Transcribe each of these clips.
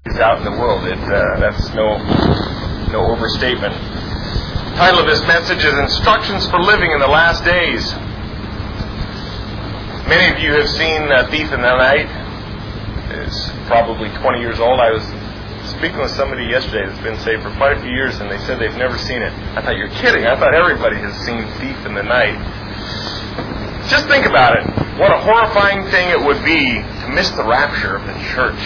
out in the world. That's no overstatement. The title of this message is Instructions for Living in the Last Days. Many of you have seen Thief in the Night. It's probably 20 years old. I was speaking with somebody yesterday that's been saved for quite a few years, and they said they've never seen it. I thought, you're kidding. I thought everybody has seen Thief in the Night. Just think about it. What a horrifying thing it would be to miss the rapture of the church.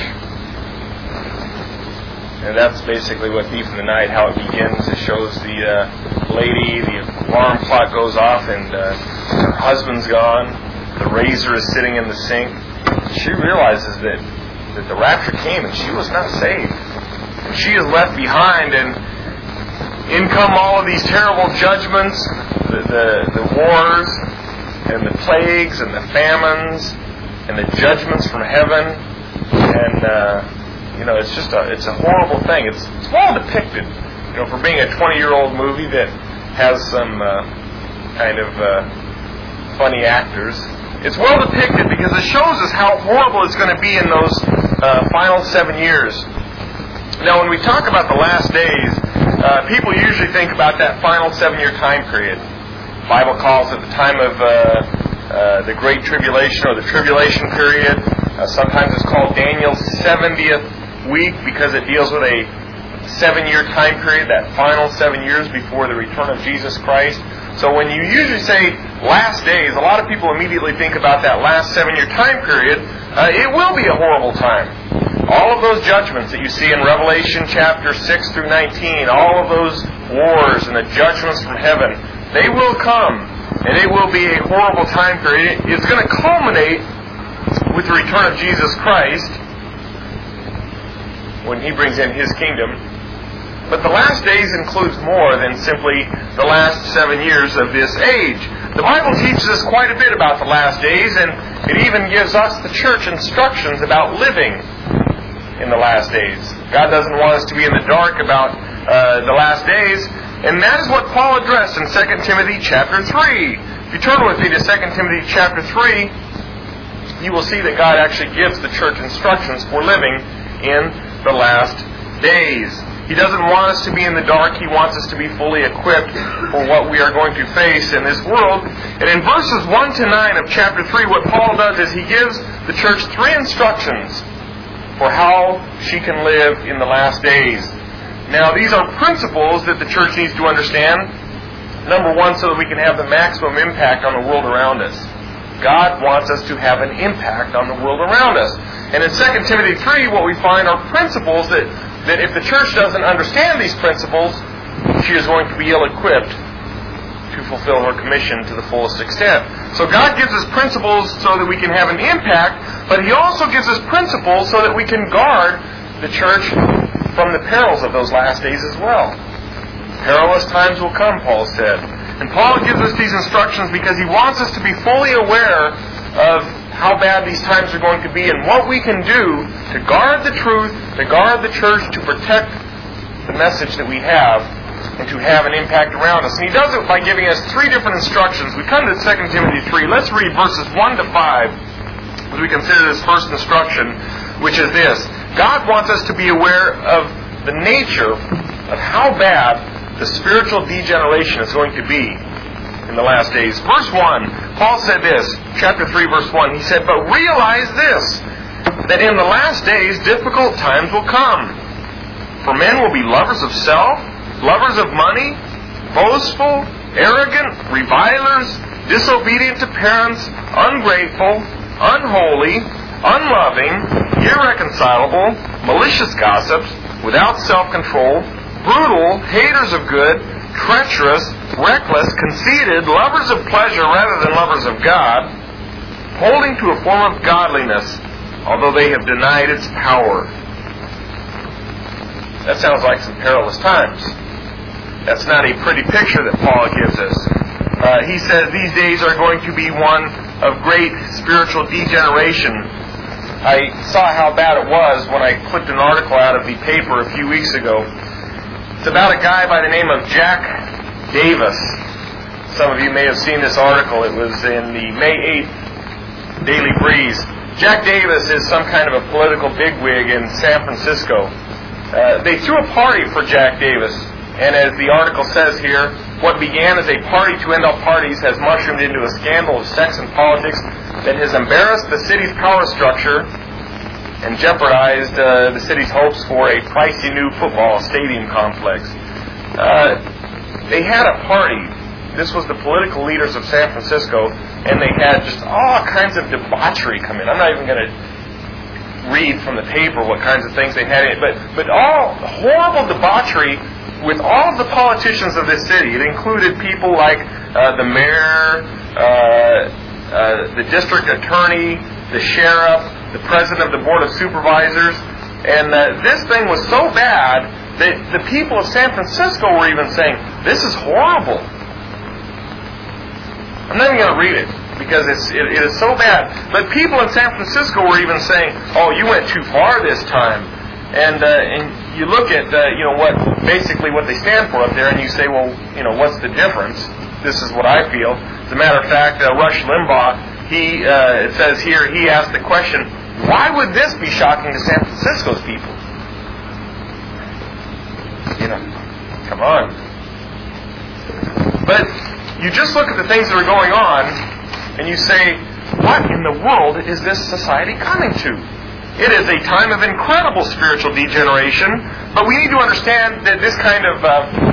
And that's basically what Thief in the Night, how it begins. It shows the lady, the alarm clock goes off, and her husband's gone. The razor is sitting in the sink. She realizes that the rapture came and she was not saved. And she is left behind, and in come all of these terrible judgments, the wars, and the plagues, and the famines, and the judgments from heaven. And it's a horrible thing. It's well depicted, for being a 20-year-old movie that has some kind of funny actors. It's well depicted because it shows us how horrible it's going to be in those final 7 years. Now, when we talk about the last days, people usually think about that final 7-year time period. The Bible calls it the time of the Great Tribulation or the Tribulation period. Sometimes it's called Daniel's 70th week because it deals with a 7-year time period, that final 7 years before the return of Jesus Christ. So when you usually say last days, a lot of people immediately think about that last 7-year time period. It will be a horrible time. All of those judgments that you see in Revelation chapter 6 through 19, all of those wars and the judgments from heaven, they will come, and it will be a horrible time period. It's going to culminate with the return of Jesus Christ when He brings in His kingdom. But the last days includes more than simply the last 7 years of this age. The Bible teaches us quite a bit about the last days, and it even gives us, the church, instructions about living in the last days. God doesn't want us to be in the dark about the last days, and that is what Paul addressed in 2 Timothy chapter 3. If you turn with me to 2 Timothy chapter 3, you will see that God actually gives the church instructions for living in the last days. He doesn't want us to be in the dark. He wants us to be fully equipped for what we are going to face in this world. And in verses 1 to 9 of chapter 3, what Paul does is he gives the church 3 instructions for how she can live in the last days. Now, these are principles that the church needs to understand. Number one, so that we can have the maximum impact on the world around us. God wants us to have an impact on the world around us. And in 2 Timothy 3, what we find are principles that if the church doesn't understand these principles, she is going to be ill-equipped to fulfill her commission to the fullest extent. So God gives us principles so that we can have an impact, but He also gives us principles so that we can guard the church from the perils of those last days as well. Perilous times will come, Paul said. And Paul gives us these instructions because he wants us to be fully aware of how bad these times are going to be and what we can do to guard the truth, to guard the church, to protect the message that we have, and to have an impact around us. And he does it by giving us 3 different instructions. We come to 2 Timothy 3. Let's read verses 1 to 5 as we consider this first instruction, which is this. God wants us to be aware of the nature of how bad the spiritual degeneration is going to be in the last days. Verse 1, Paul said this, chapter 3, verse 1. He said, "But realize this, that in the last days difficult times will come. For men will be lovers of self, lovers of money, boastful, arrogant, revilers, disobedient to parents, ungrateful, unholy, unloving, irreconcilable, malicious gossips, without self-control, brutal, haters of good, treacherous, reckless, conceited, lovers of pleasure rather than lovers of God, holding to a form of godliness, although they have denied its power." That sounds like some perilous times. That's not a pretty picture that Paul gives us. He says these days are going to be one of great spiritual degeneration. I saw how bad it was when I clipped an article out of the paper a few weeks ago. It's about a guy by the name of Jack Davis. Some of you may have seen this article. It was in the May 8th Daily Breeze. Jack Davis is some kind of a political bigwig in San Francisco. They threw a party for Jack Davis, and as the article says here, what began as a party to end all parties has mushroomed into a scandal of sex and politics that has embarrassed the city's power structure and jeopardized the city's hopes for a pricey new football stadium complex. They had a party. This was the political leaders of San Francisco, and they had just all kinds of debauchery come in. I'm not even going to read from the paper what kinds of things they had in it, but all horrible debauchery with all of the politicians of this city. It included people like the mayor, the district attorney, the sheriff, the president of the board of supervisors, and this thing was so bad that the people of San Francisco were even saying, "This is horrible." I'm not even going to read it because it is so bad. But people in San Francisco were even saying, "Oh, you went too far this time." And you look at what they stand for up there, and you say, "Well, what's the difference?" This is what I feel. As a matter of fact, Rush Limbaugh, it says here, he asked the question, "Why would this be shocking to San Francisco's people?" Come on. But you just look at the things that are going on, and you say, what in the world is this society coming to? It is a time of incredible spiritual degeneration, but we need to understand that this kind of,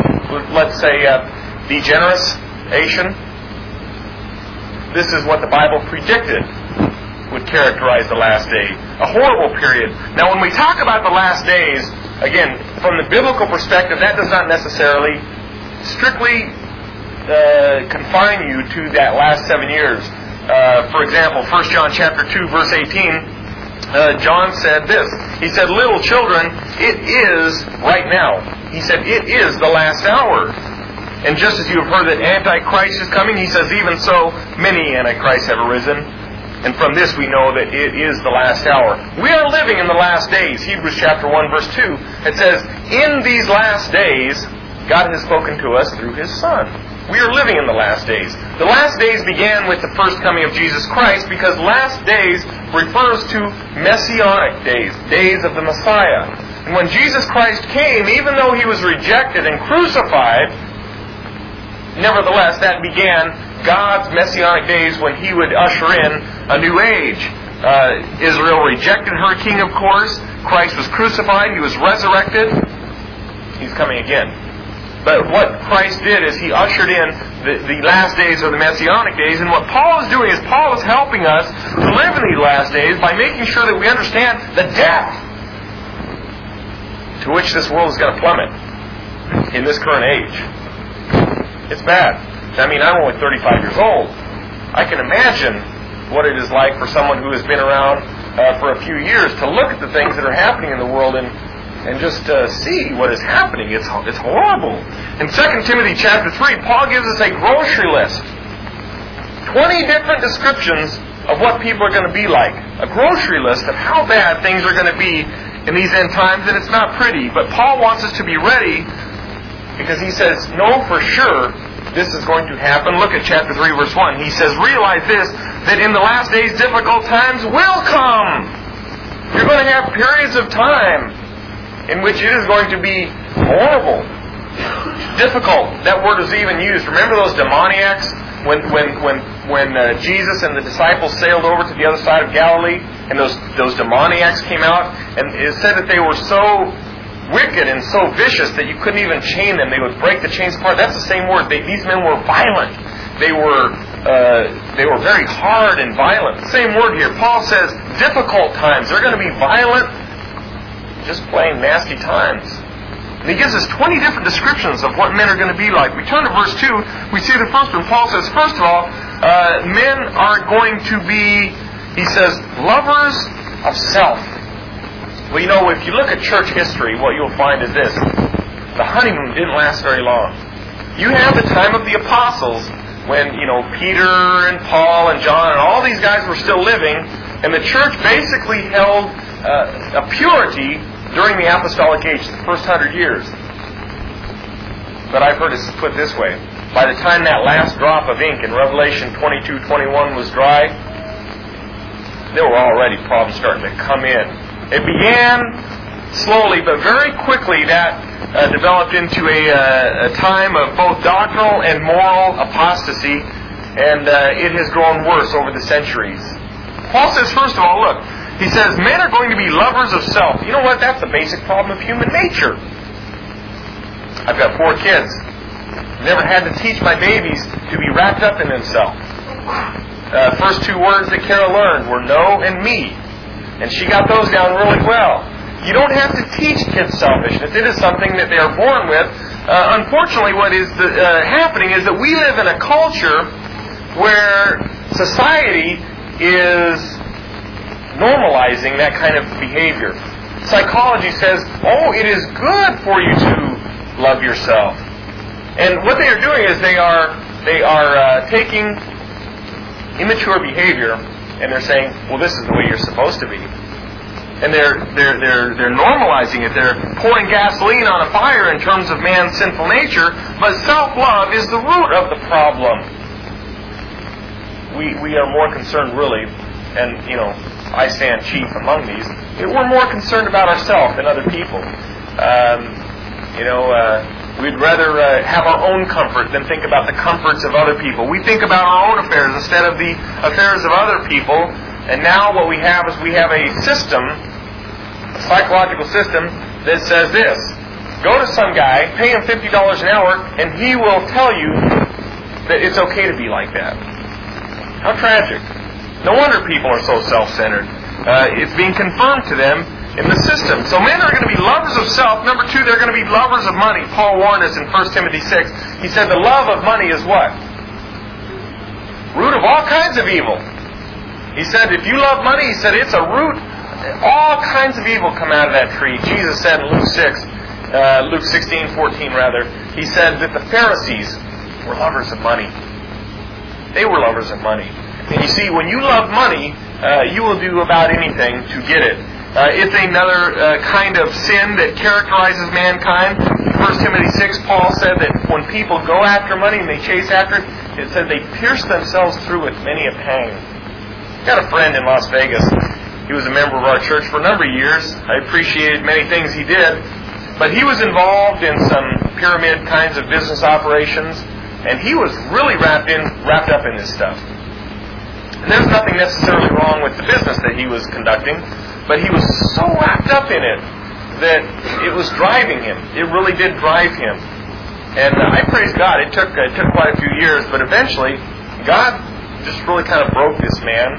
degeneration, this is what the Bible predicted would characterize the last day. A horrible period. Now, when we talk about the last days, again, from the biblical perspective, that does not necessarily strictly confine you to that last 7 years. For example, 1 John chapter 2, verse 18, John said this. He said, "Little children, it is right now." He said, "It is the last hour. And just as you have heard that Antichrist is coming," he says, "even so, many Antichrists have arisen. And from this we know that it is the last hour." We are living in the last days. Hebrews chapter 1, verse 2. It says, "In these last days, God has spoken to us through His Son." We are living in the last days. The last days began with the first coming of Jesus Christ because last days refers to messianic days, days of the Messiah. And when Jesus Christ came, even though He was rejected and crucified, nevertheless, that began God's messianic days when He would usher in a new age. Israel rejected her king, of course. Christ was crucified. He was resurrected. He's coming again. But what Christ did is He ushered in the last days or the messianic days. And what Paul is doing is Paul is helping us to live in these last days by making sure that we understand the depth to which this world is going to plummet in this current age. It's bad. I mean, I'm only 35 years old. I can imagine what it is like for someone who has been around for a few years to look at the things that are happening in the world and just see what is happening. It's horrible. In 2 Timothy chapter 3, Paul gives us a grocery list. 20 different descriptions of what people are going to be like. A grocery list of how bad things are going to be in these end times, and it's not pretty. But Paul wants us to be ready because he says, "No, for sure, this is going to happen." Look at chapter 3, verse 1. He says, "Realize this, that in the last days difficult times will come." You're going to have periods of time in which it is going to be horrible, difficult. That word is even used. Remember those demoniacs when Jesus and the disciples sailed over to the other side of Galilee, and those demoniacs came out, and it said that they were so wicked and so vicious that you couldn't even chain them. They would break the chains apart. That's the same word. These men were violent. They were very hard and violent. Same word here. Paul says difficult times. They're going to be violent, just plain nasty times. And he gives us 20 different descriptions of what men are going to be like. We turn to verse 2. We see the first one. Paul says, first of all, men are going to be, he says, lovers of self. Well, if you look at church history, what you'll find is this. The honeymoon didn't last very long. You have the time of the apostles when, Peter and Paul and John and all these guys were still living, and the church basically held a purity during the apostolic age, the first 100 years. But I've heard it put this way. By the time that last drop of ink in Revelation 22:21 was dry, there were already problems starting to come in. It began slowly, but very quickly that developed into a time of both doctrinal and moral apostasy, and it has grown worse over the centuries. Paul says, first of all, look, he says, men are going to be lovers of self. You know what? That's the basic problem of human nature. I've got 4 kids. Never had to teach my babies to be wrapped up in themselves. First 2 words that Carol learned were no and me. And she got those down really well. You don't have to teach kids selfishness. It is something that they are born with. Unfortunately, what is happening is that we live in a culture where society is normalizing that kind of behavior. Psychology says, oh, it is good for you to love yourself. And what they are doing is they are taking immature behavior and they're saying, well, this is the way you're supposed to be. And they're normalizing it. They're pouring gasoline on a fire in terms of man's sinful nature, but self-love is the root of the problem. We are more concerned, really, and I stand chief among these. We're more concerned about ourselves than other people. We'd rather have our own comfort than think about the comforts of other people. We think about our own affairs instead of the affairs of other people. And now what we have is we have a system, a psychological system, that says this. Go to some guy, pay him $50 an hour, and he will tell you that it's okay to be like that. How tragic. No wonder people are so self-centered. It's being confirmed to them in the system. So men are going to be lovers of self. Number 2, they're going to be lovers of money. Paul warned us in 1 Timothy 6. He said the love of money is what? Root of all kinds of evil. He said if you love money, he said it's a root. All kinds of evil come out of that tree. Jesus said in Luke 16:14 rather, he said that the Pharisees were lovers of money. They were lovers of money. And you see, when you love money, you will do about anything to get it. It's another kind of sin that characterizes mankind. In 1 Timothy 6, Paul said that when people go after money and they chase after it, it said they pierce themselves through with many a pang. Got a friend in Las Vegas. He was a member of our church for a number of years. I appreciated many things he did. But he was involved in some pyramid kinds of business operations, and he was really wrapped up in this stuff. And there's nothing necessarily wrong with the business that he was conducting, but he was so wrapped up in it that it was driving him. It really did drive him. And I praise God. It took quite a few years, but eventually God just really kind of broke this man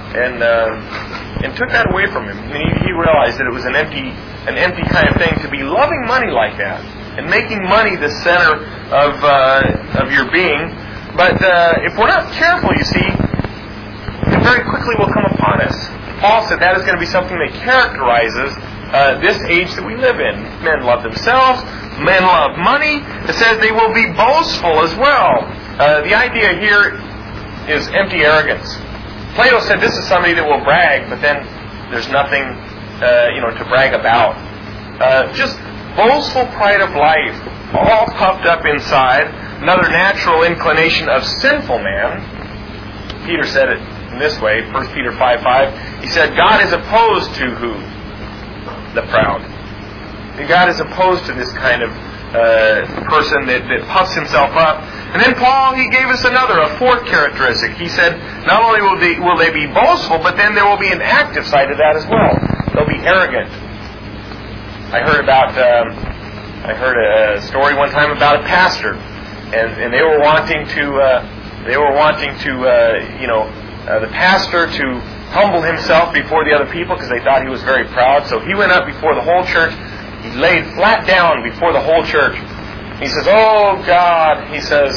and took that away from him. I mean, he realized that it was an empty kind of thing to be loving money like that and making money the center of your being. But if we're not careful, you see, it very quickly will come upon us. Paul said that is going to be something that characterizes this age that we live in. Men love themselves. Men love money. It says they will be boastful as well. The idea here is empty arrogance. Plato said this is somebody that will brag, but then there's nothing, to brag about. Just boastful pride of life, all puffed up inside. Another natural inclination of sinful man. Peter said it in this way, 1 Peter 5:5. He said, God is opposed to who? The proud. And God is opposed to this kind of person that puffs himself up. And then Paul, he gave us a fourth characteristic. He said, not only will they be boastful, but then there will be an active side of that as well. They'll be arrogant. I heard a story one time about a pastor, and they were wanting the pastor to humble himself before the other people because they thought he was very proud. So he went up before the whole church. He laid flat down before the whole church. He says, "Oh God," he says,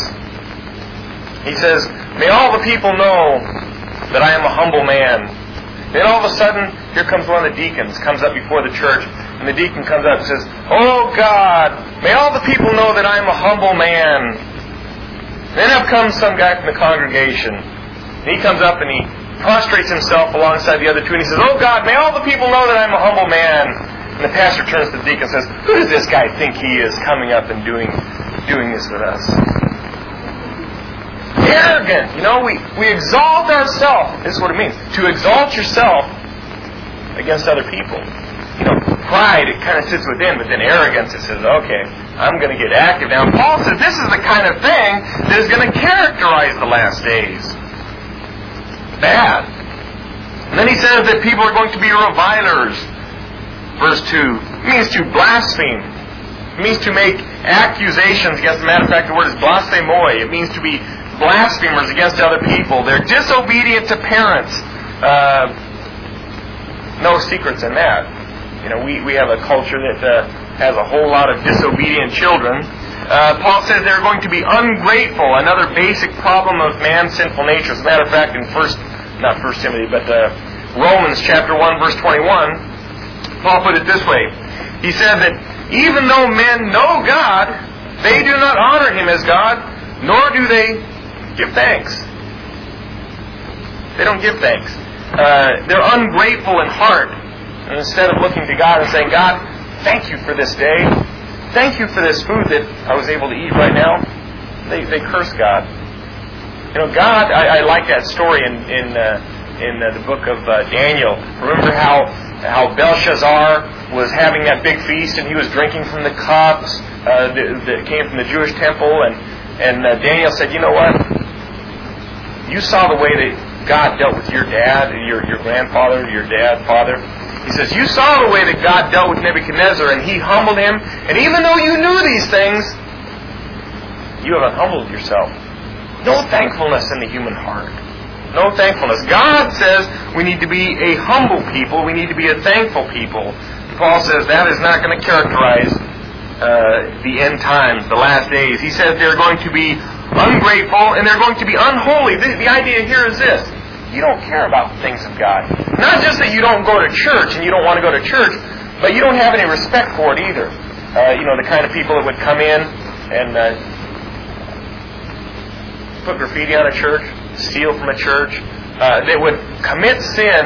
"may all the people know that I am a humble man." Then all of a sudden, here comes one of the deacons, comes up before the church, and the deacon comes up and says, "Oh God, may all the people know that I am a humble man." Then up comes some guy from the congregation. And he comes up and he prostrates himself alongside the other two, and he says, "Oh God, may all the people know that I'm a humble man." And the pastor turns to the deacon and says, "Who does this guy think he is, coming up and doing this with us?" arrogant. We exalt ourselves. This is what it means. To exalt yourself against other people. Pride, it kind of sits within, but then arrogance, it says, okay, I'm going to get active now. Paul says this is the kind of thing that is going to characterize the last days. Bad. And then he says that people are going to be revilers. Verse 2. It means to blaspheme. It means to make accusations against, as a matter of fact, the word is blasphemoi. It means to be blasphemers against other people. They're disobedient to parents. No secrets in that. We have a culture that has a whole lot of disobedient children. Paul says they're going to be ungrateful, another basic problem of man's sinful nature. As a matter of fact, in Romans chapter 1, verse 21, Paul put it this way. He said that even though men know God, they do not honor Him as God, nor do they give thanks. They don't give thanks. They're ungrateful in heart. And instead of looking to God and saying, God, thank you for this day. Thank you for this food that I was able to eat right now. They curse God. God, I like that story in the book of Daniel. Remember how Belshazzar was having that big feast and he was drinking from the cups that came from the Jewish temple. And Daniel said, you know what? You saw the way that God dealt with your dad, your grandfather, your dad's father. He says, you saw the way that God dealt with Nebuchadnezzar and He humbled him. And even though you knew these things, you haven't humbled yourself. No thankfulness in the human heart. No thankfulness. God says we need to be a humble people. We need to be a thankful people. Paul says that is not going to characterize the end times, the last days. He says they're going to be ungrateful and they're going to be unholy. The idea here is this. You don't care about the things of God. Not just that you don't go to church and you don't want to go to church, but you don't have any respect for it either. The kind of people that would come in and put graffiti on a church, steal from a church. They would commit sin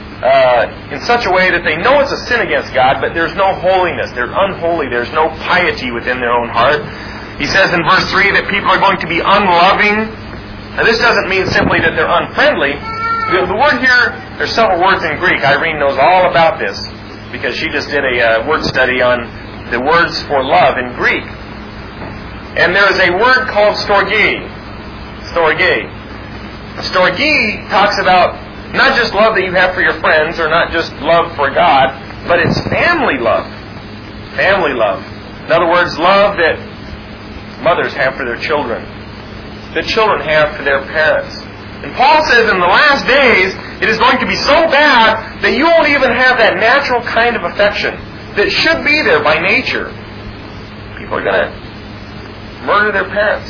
in such a way that they know it's a sin against God, but there's no holiness. They're unholy. There's no piety within their own heart. He says in verse 3 that people are going to be unloving. Now this doesn't mean simply that they're unfriendly. The word here, there's several words in Greek. Irene knows all about this because she just did a word study on the words for love in Greek. And there is a word called storge. Storge. Storge talks about not just love that you have for your friends or not just love for God, but it's family love. Family love. In other words, love that mothers have for their children, that children have for their parents. And Paul says in the last days, it is going to be so bad that you won't even have that natural kind of affection that should be there by nature. People are going to murder their parents.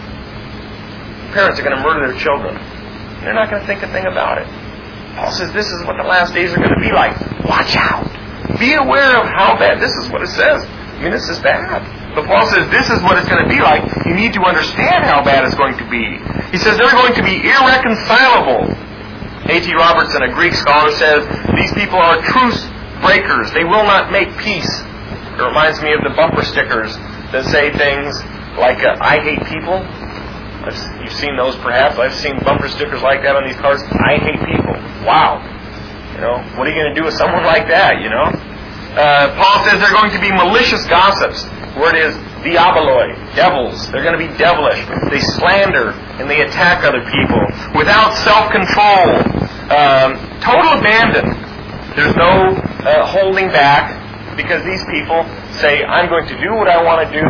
Parents are going to murder their children. And they're not going to think a thing about it. Paul says this is what the last days are going to be like. Watch out. Be aware of how bad. This is what it says. This is bad. But Paul says this is what it's going to be like. You need to understand how bad it's going to be. He says they're going to be irreconcilable. A.T. Robertson, a Greek scholar, says these people are truce breakers. They will not make peace. It reminds me of the bumper stickers that say things like, I hate people. You've seen those perhaps. I've seen bumper stickers like that on these cars. I hate people. Wow. What are you going to do with someone like that, Paul says they're going to be malicious gossips. The word is diaboloi, devils. They're going to be devilish. They slander and they attack other people without self-control. Total abandon. There's no holding back because these people say, I'm going to do what I want to do.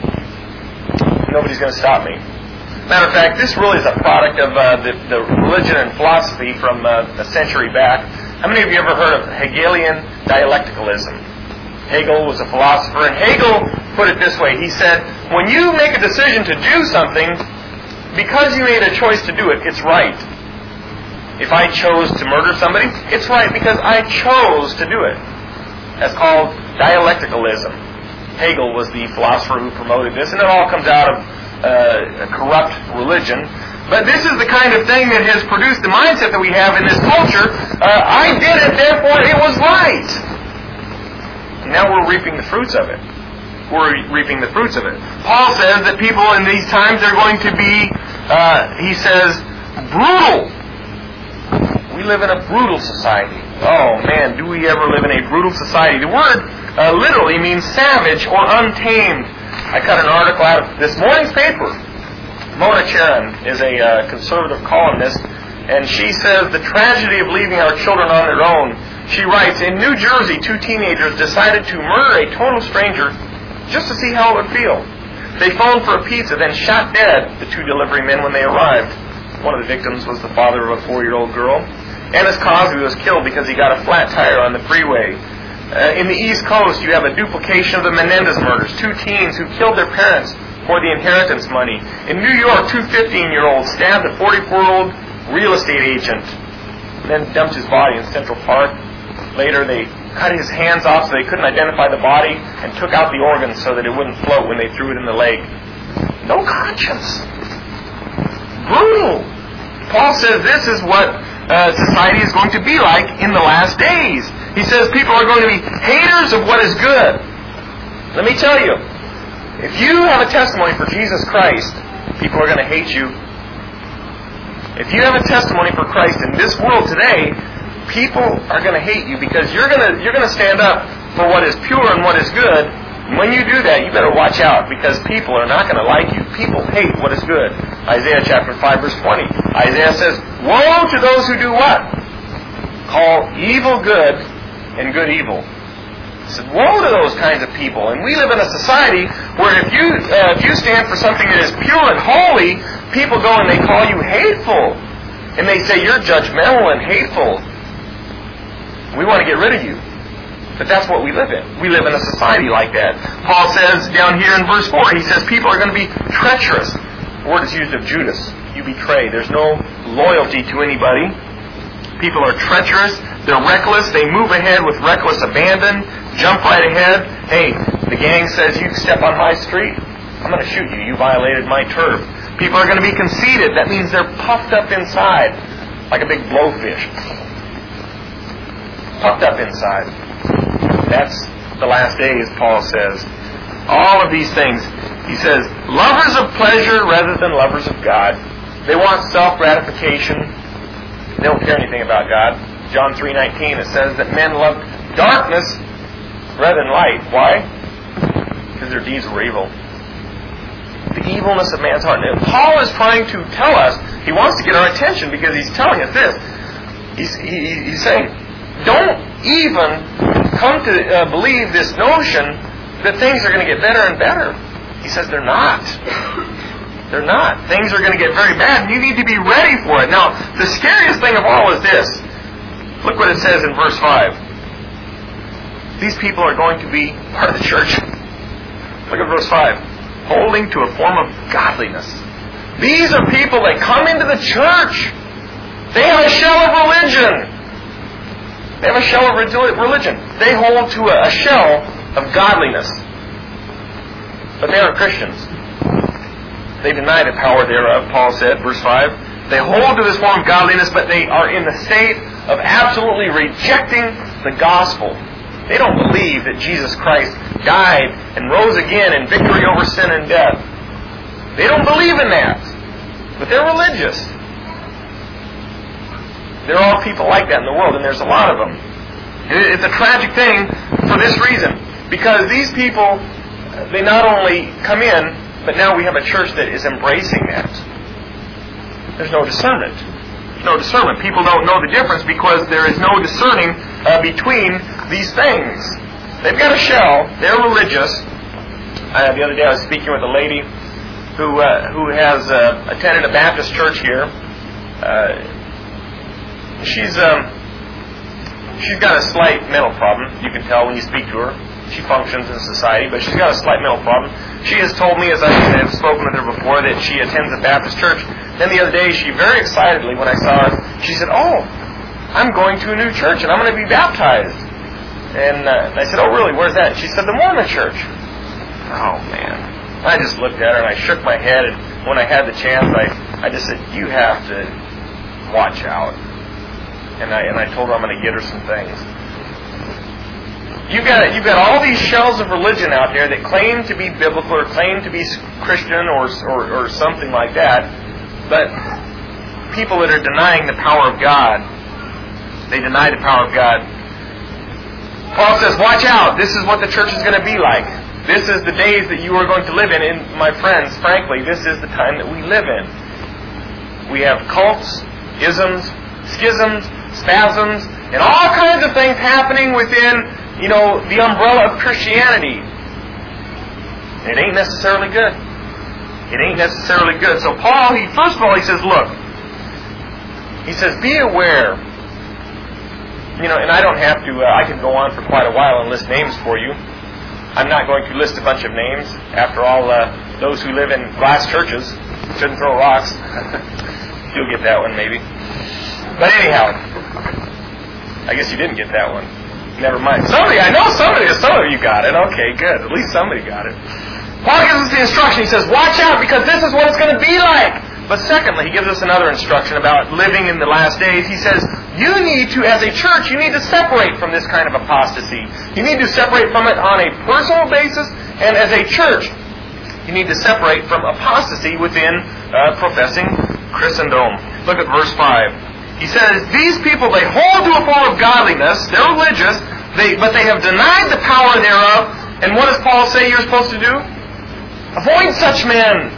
Nobody's going to stop me. Matter of fact, this really is a product of the religion and philosophy from a century back. How many of you ever heard of Hegelian dialecticalism? Hegel was a philosopher, and Hegel put it this way. He said, when you make a decision to do something, because you made a choice to do it, it's right. If I chose to murder somebody, it's right because I chose to do it. That's called dialecticalism. Hegel was the philosopher who promoted this, and it all comes out of a corrupt religion. But this is the kind of thing that has produced the mindset that we have in this culture. I did it, therefore it was right. And now we're reaping the fruits of it. We're reaping the fruits of it. Paul says that people in these times are going to be he says, brutal. We live in a brutal society. Oh man, do we ever live in a brutal society? The word literally means savage or untamed. I cut an article out of this morning's paper. Mona Charen is a conservative columnist, and she says the tragedy of leaving our children on their own. She writes, in New Jersey, 2 teenagers decided to murder a total stranger just to see how it would feel. They phoned for a pizza, then shot dead the 2 delivery men when they arrived. One of the victims was the father of a 4-year-old girl. Ennis Cosby was killed because he got a flat tire on the freeway. In the East Coast, you have a duplication of the Menendez murders. 2 teens who killed their parents for the inheritance money. In New York, 2 15-year-olds stabbed a 44-year-old real estate agent, then dumped his body in Central Park. Later, they cut his hands off so they couldn't identify the body and took out the organs so that it wouldn't float when they threw it in the lake. No conscience. Brutal. Paul says this is what society is going to be like in the last days. He says people are going to be haters of what is good. Let me tell you, if you have a testimony for Jesus Christ, people are going to hate you. If you have a testimony for Christ in this world today, people are going to hate you because you're going to stand up for what is pure and what is good. And when you do that, you better watch out because people are not going to like you. People hate what is good. Isaiah chapter 5 verse 20. Isaiah says, woe to those who do what? Call evil good and good evil. He said, woe to those kinds of people. And we live in a society where if you stand for something that is pure and holy, people go and they call you hateful. And they say you're judgmental and hateful. We want to get rid of you. But that's what we live in. We live in a society like that. Paul says down here in verse 4, he says people are going to be treacherous. The word is used of Judas. You betray. There's no loyalty to anybody. People are treacherous. They're reckless. They move ahead with reckless abandon. Jump right ahead. Hey, the gang says you step on my street, I'm going to shoot you. You violated my turf. People are going to be conceited. That means they're puffed up inside like a big blowfish. Puffed up inside. That's the last days, Paul says. All of these things. He says, lovers of pleasure rather than lovers of God. They want self-gratification. They don't care anything about God. John 3:19, it says that men love darkness rather than light. Why? Because their deeds were evil. The evilness of man's heart. And Paul is trying to tell us, he wants to get our attention because he's telling us this. He's saying, don't even come to believe this notion that things are going to get better and better. He says they're not. They're not. Things are going to get very bad, and you need to be ready for it. Now, the scariest thing of all is this. Look what it says in verse 5. These people are going to be part of the church. Look at verse 5. Holding to a form of godliness. These are people that come into the church. They have a shell of religion. They have a shell of religion. They hold to a shell of godliness. But they aren't Christians. They deny the power thereof, Paul said, verse 5. They hold to this form of godliness, but they are in the state of absolutely rejecting the gospel. They don't believe that Jesus Christ died and rose again in victory over sin and death. They don't believe in that. But they're religious. There are people like that in the world, and there's a lot of them. It's a tragic thing for this reason. Because these people, they not only come in, but now we have a church that is embracing that. There's no discernment. There's no discernment. People don't know the difference because there is no discerning between these things. They've got a shell. They're religious. The other day I was speaking with a lady who has attended a Baptist church here. She's got a slight mental problem. You can tell when you speak to her. She functions in society, but she's got a slight mental problem. She has told me, as I have spoken with her before, that she attends a Baptist church. Then the other day, she very excitedly, when I saw her, she said, "Oh, I'm going to a new church and I'm going to be baptized." And I said, "Oh, really? Where's that?" She said, "The Mormon church." Oh, man. I just looked at her and I shook my head, and when I had the chance, I just said, "You have to watch out." And I told her I'm going to get her some things. You've got all these shells of religion out there that claim to be biblical or claim to be Christian or something like that, But people that are denying the power of God, they deny the power of God. Paul says, watch out. This is what the church is going to be like. This is the days that you are going to live in. And my friends, frankly, this is the time that we live in. We have cults, isms, schisms, spasms, and all kinds of things happening within, the umbrella of Christianity. It ain't necessarily good. It ain't necessarily good. So Paul, first of all, he says, look. He says, be aware. And I don't have to, I can go on for quite a while and list names for you. I'm not going to list a bunch of names. After all, those who live in glass churches shouldn't throw rocks. You'll get that one, maybe. But anyhow, I guess you didn't get that one. Never mind. Some of you got it. Okay, good. At least somebody got it. Paul gives us the instruction. He says, watch out, because this is what it's going to be like. But secondly, he gives us another instruction about living in the last days. He says, you need to, as a church, you need to separate from this kind of apostasy. You need to separate from it on a personal basis, and as a church, you need to separate from apostasy within professing Christendom. Look at verse 5. He says, these people, they hold to a form of godliness, they're religious, but they have denied the power thereof. And what does Paul say you're supposed to do? Avoid such men.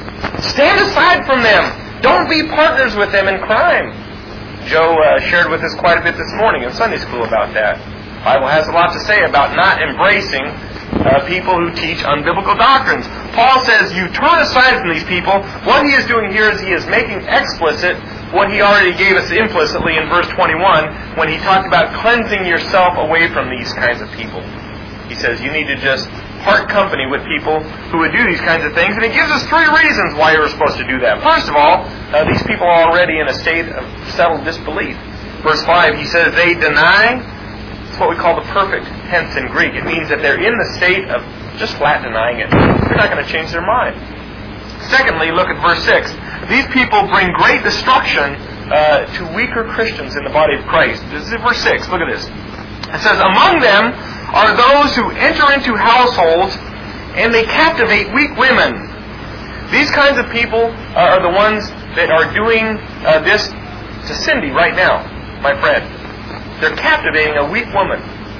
Stand aside from them. Don't be partners with them in crime. Joe shared with us quite a bit this morning in Sunday school about that. The Bible has a lot to say about not embracing people who teach unbiblical doctrines. Paul says you turn aside from these people. What he is doing here is he is making explicit what he already gave us implicitly in verse 21 when he talked about cleansing yourself away from these kinds of people. He says you need to just part company with people who would do these kinds of things. And he gives us 3 reasons why you're supposed to do that. First of all, these people are already in a state of settled disbelief. Verse 5, he says they deny. It's what we call the perfect tense in Greek. It means that they're in the state of just flat denying it. They're not going to change their mind. Secondly, look at verse 6. These people bring great destruction to weaker Christians in the body of Christ. This is verse 6. Look at this. It says, among them are those who enter into households and they captivate weak women. These kinds of people are the ones that are doing this to Cindy right now, my friend. They're captivating a weak woman.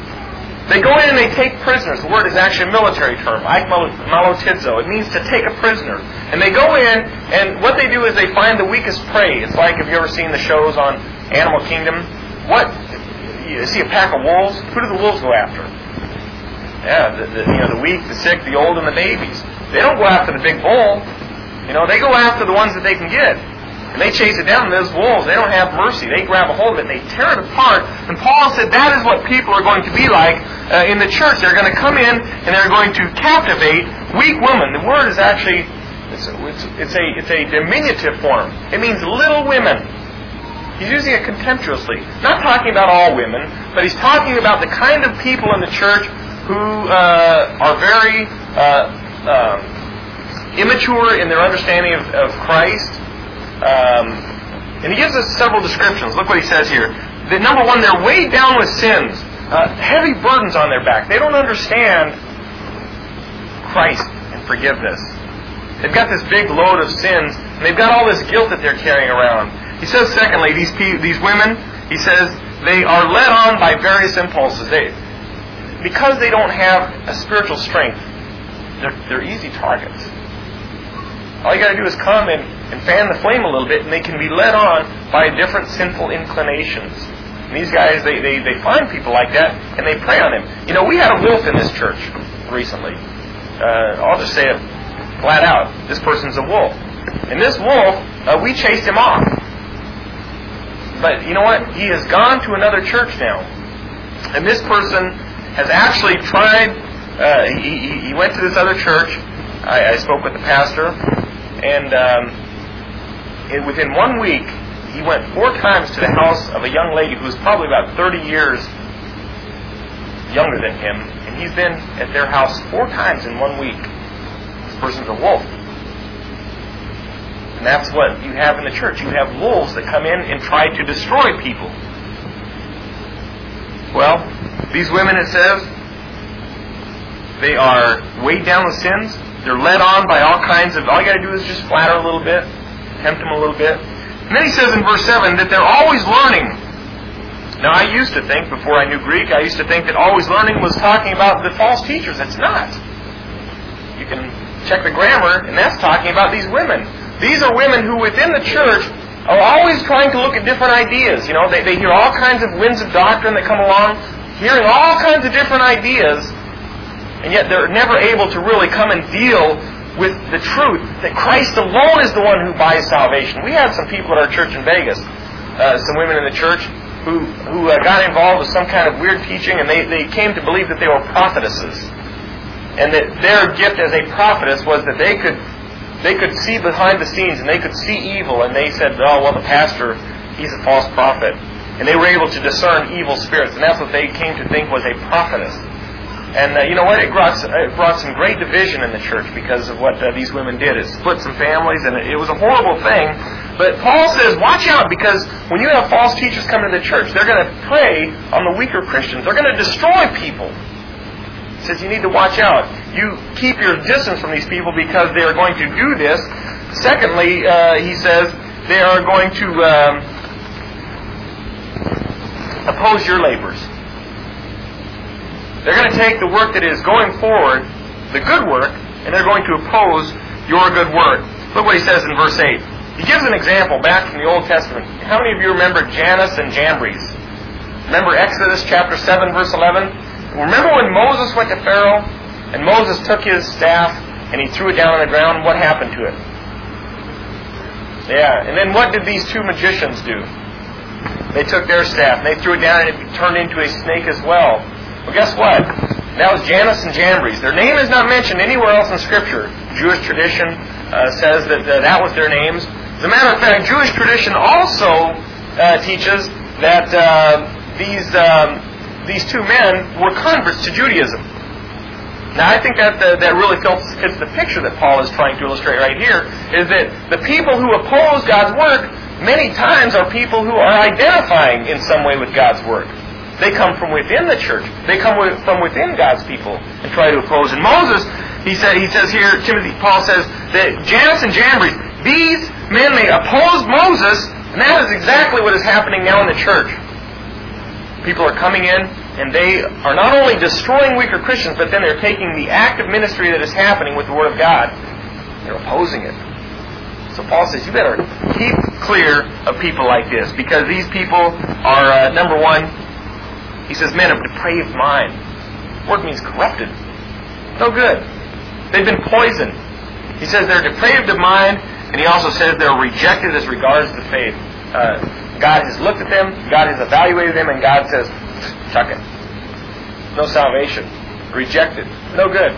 They go in and they take prisoners. The word is actually a military term, aikmalotizo. It means to take a prisoner. And they go in, and what they do is they find the weakest prey. It's like, have you ever seen the shows on Animal Kingdom? You see a pack of wolves? Who do the wolves go after? Yeah, the weak, the sick, the old, and the babies. They don't go after the big bull. They go after the ones that they can get. And they chase it down. Those wolves, they don't have mercy. They grab a hold of it and they tear it apart. And Paul said that is what people are going to be like in the church. They're going to come in and they're going to captivate weak women. The word is actually, it's a diminutive form. It means little women. He's using it contemptuously. Not talking about all women, but he's talking about the kind of people in the church who are very immature in their understanding of Christ. And he gives us several descriptions. Look what he says here. Number one, they're weighed down with sins. Heavy burdens on their back. They don't understand Christ and forgiveness. They've got this big load of sins, and they've got all this guilt that they're carrying around. He says, secondly, these women, he says, they are led on by various impulses. Because they don't have a spiritual strength, they're easy targets. All you got to do is come and fan the flame a little bit, and they can be led on by different sinful inclinations. And these guys, they find people like that, and they prey on them. We had a wolf in this church recently. I'll just say it flat out. This person's a wolf. And this wolf, we chased him off. But you know what? He has gone to another church now. And this person has actually tried, he went to this other church. I spoke with the pastor, and within 1 week, he went 4 times to the house of a young lady who was probably about 30 years younger than him, and he's been at their house 4 times in 1 week. This person's a wolf. And that's what you have in the church. You have wolves that come in and try to destroy people. Well, these women, it says, they are weighed down with sins. They're led on by all you got to do is just flatter a little bit. tempt them a little bit. And then he says in verse 7 that they're always learning. Now, I used to think, before I knew Greek, I used to think that always learning was talking about the false teachers. It's not. You can check the grammar, and that's talking about these women. These are women who, within the church, are always trying to look at different ideas. You know, they hear all kinds of winds of doctrine that come along, hearing all kinds of different ideas, and yet they're never able to really come and deal with the truth that Christ alone is the one who buys salvation. We had some people at our church in Vegas, some women in the church, who got involved with some kind of weird teaching, and they came to believe that they were prophetesses. And that their gift as a prophetess was that they could see behind the scenes, and they could see evil, and they said, oh, well, the pastor, he's a false prophet. And they were able to discern evil spirits, and that's what they came to think was a prophetess. And you know what? It brought some great division in the church because of what these women did. It split some families, and it was a horrible thing. But Paul says, watch out, because when you have false teachers come into the church, they're going to prey on the weaker Christians. They're going to destroy people. He says you need to watch out. You keep your distance from these people because they are going to do this. Secondly, he says, they are going to oppose your labors. They're going to take the work that is going forward, the good work, and they're going to oppose your good work. Look what he says in verse 8. He gives an example back from the Old Testament. How many of you remember Jannes and Jambres? Remember Exodus chapter 7, verse 11? Remember when Moses went to Pharaoh, and Moses took his staff, and he threw it down on the ground? What happened to it? Yeah, and then what did these two magicians do? They took their staff, and they threw it down, and it turned into a snake as well. Well, guess what? That was Jannes and Jambres. Their name is not mentioned anywhere else in Scripture. Jewish tradition says that that was their names. As a matter of fact, Jewish tradition also teaches that these two men were converts to Judaism. Now, I think that really fits the picture that Paul is trying to illustrate right here, is that the people who oppose God's work many times are people who are identifying in some way with God's work. They come from within the church. They come from within God's people and try to oppose. And Moses, he says here, Paul says that Jannes and Jambres, these men, they opposed Moses, and that is exactly what is happening now in the church. People are coming in, and they are not only destroying weaker Christians, but then they're taking the active ministry that is happening with the Word of God. They're opposing it. So Paul says, you better keep clear of people like this, because these people are, number one, he says, men of depraved mind. The word means corrupted. No good. They've been poisoned. He says they're depraved of mind, and he also says they're rejected as regards the faith. God has looked at them, God has evaluated them, and God says, chuck it. No salvation. Rejected. No good.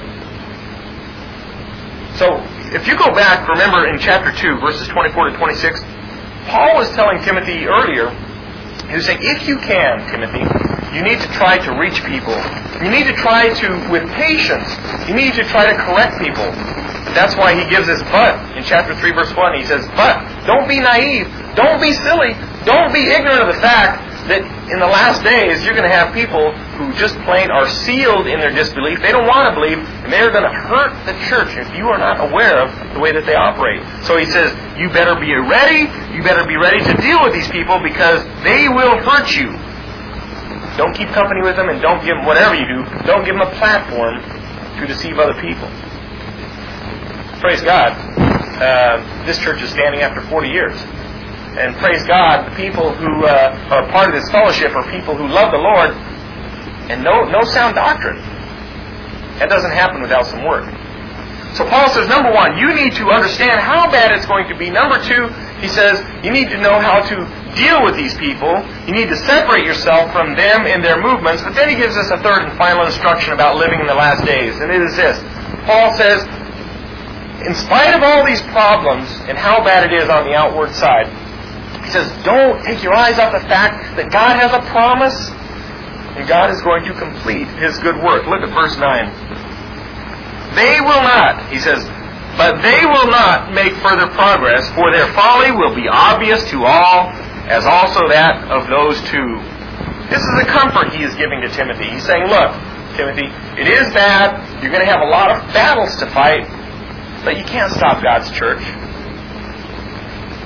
So, if you go back, remember in chapter 2, verses 24 to 26, Paul was telling Timothy earlier, he was saying, if you can, Timothy, you need to try to reach people. You need to try to, with patience, you need to try to correct people. That's why he gives this but in chapter 3, verse 1. He says, but don't be naive. Don't be silly. Don't be ignorant of the fact that in the last days you're going to have people who just plain are sealed in their disbelief. They don't want to believe, and they're going to hurt the church if you are not aware of the way that they operate. So he says, you better be ready. You better be ready to deal with these people because they will hurt you. Don't keep company with them, and don't give them, whatever you do, don't give them a platform to deceive other people. Praise God. This church is standing after 40 years. And praise God, the people who are part of this fellowship are people who love the Lord and no sound doctrine. That doesn't happen without some work. So Paul says, number one, you need to understand how bad it's going to be. Number two, he says, you need to know how to deal with these people. You need to separate yourself from them and their movements. But then he gives us a third and final instruction about living in the last days. And it is this. Paul says, in spite of all these problems and how bad it is on the outward side, he says, don't take your eyes off the fact that God has a promise and God is going to complete His good work. Look at verse 9. They will not, he says, but they will not make further progress, for their folly will be obvious to all, as also that of those two. This is a comfort he is giving to Timothy. He's saying, look, Timothy, it is bad. You're going to have a lot of battles to fight, but you can't stop God's church.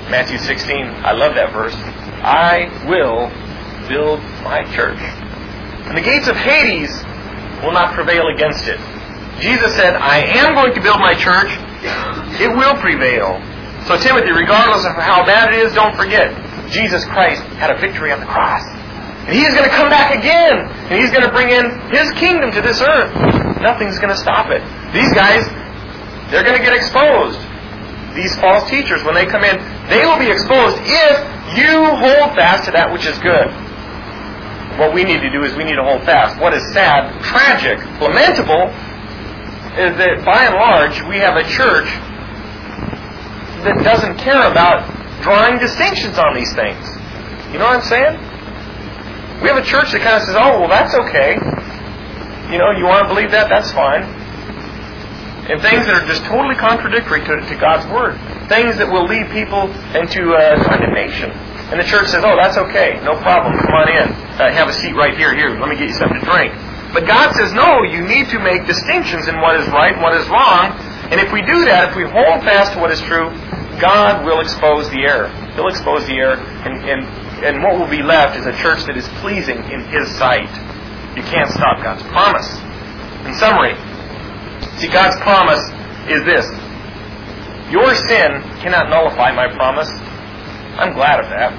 Matthew 16, I love that verse. I will build my church, and the gates of Hades will not prevail against it. Jesus said, I am going to build my church. It will prevail. So Timothy, regardless of how bad it is, don't forget, Jesus Christ had a victory on the cross. And He's going to come back again. And He's going to bring in His kingdom to this earth. Nothing's going to stop it. These guys, they're going to get exposed. These false teachers, when they come in, they will be exposed if you hold fast to that which is good. What we need to do is we need to hold fast. What is sad, tragic, lamentable, is that by and large we have a church that doesn't care about drawing distinctions on these things. You know what I'm saying? We have a church that kind of says, oh, well, that's okay. You know, you want to believe that? That's fine. And things that are just totally contradictory to God's Word. Things that will lead people into condemnation. And the church says, oh, that's okay. No problem. Come on in. Have a seat right here. Here, let me get you something to drink. But God says, no, you need to make distinctions in what is right and what is wrong. And if we do that, if we hold fast to what is true, God will expose the error. He'll expose the error. And what will be left is a church that is pleasing in His sight. You can't stop God's promise. In summary, see, God's promise is this. Your sin cannot nullify my promise. I'm glad of that.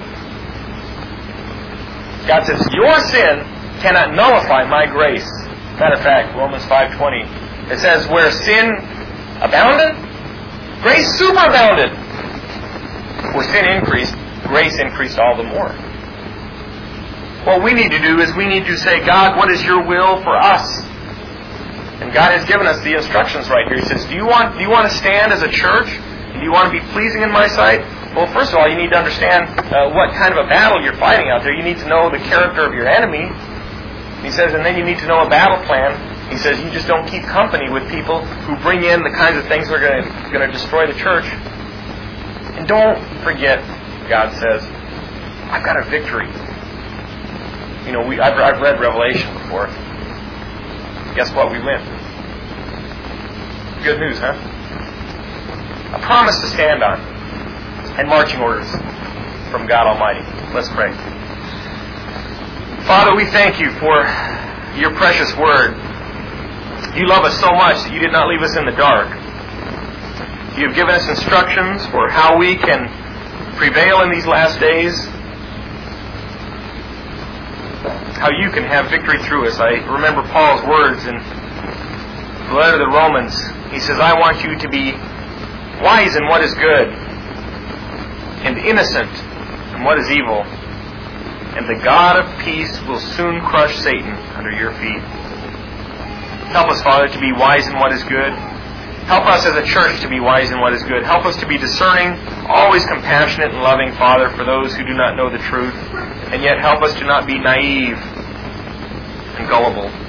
God says, your sin cannot nullify my grace. Matter of fact, Romans 5:20, it says, where sin abounded, grace superabounded. Where sin increased, grace increased all the more. What we need to do is we need to say, God, what is your will for us? And God has given us the instructions right here. He says, do you want to stand as a church? Do you want to be pleasing in my sight? Well, first of all, you need to understand what kind of a battle you're fighting out there. You need to know the character of your enemy. He says, and then you need to know a battle plan. He says, you just don't keep company with people who bring in the kinds of things that are going to destroy the church. And don't forget, God says, I've got a victory. You know, I've read Revelation before. Guess what? We win. Good news, huh? A promise to stand on. And marching orders from God Almighty. Let's pray. Father, we thank you for your precious word. You love us so much that you did not leave us in the dark. You have given us instructions for how we can prevail in these last days. How you can have victory through us. I remember Paul's words in the letter to the Romans. He says, I want you to be wise in what is good, and innocent in what is evil, and the God of peace will soon crush Satan under your feet. Help us, Father, to be wise in what is good. Help us as a church to be wise in what is good. Help us to be discerning, always compassionate and loving, Father, for those who do not know the truth. And yet help us to not be naive and gullible.